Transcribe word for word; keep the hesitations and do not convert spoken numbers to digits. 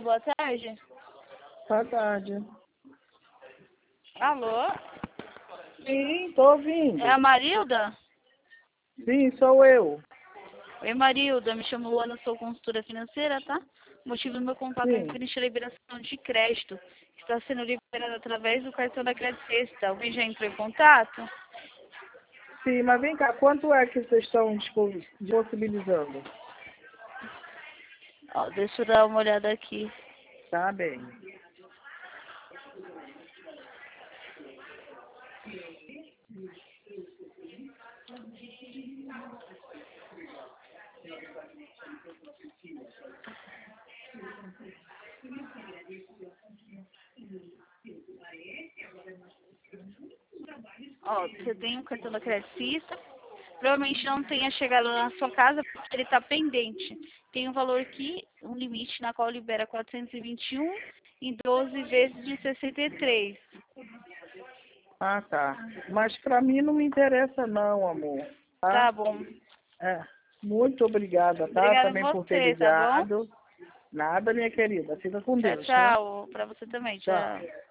boa tarde. Boa tarde. Alô? Sim, tô ouvindo. É a Marilda? Sim, sou eu. Oi, Marilda. Me chamo Luana, sou consultora financeira, tá? O motivo do meu contato é Sim. referente à liberação de crédito, que está sendo liberado através do cartão da Crédito Sexta. Alguém já entrou em contato? Sim, mas vem cá, quanto é que vocês estão dispo- disponibilizando? Ó, deixa eu dar uma olhada aqui. Tá bem. Ó, você tem um cartão da Crédito Sexta. Provavelmente não tenha chegado na sua casa porque ele está pendente. Tem um valor aqui, um limite na qual libera quatrocentos e vinte e um em doze vezes de sessenta e três. Ah, tá. Mas pra mim não me interessa não, amor. Tá? Tá bom. É. Muito obrigada, tá? Obrigada a Também por ter você, tá bom? ligado. Nada, minha querida. Fica com Tchau, Deus, tá? tchau. Pra você também. Tchau. Tchau.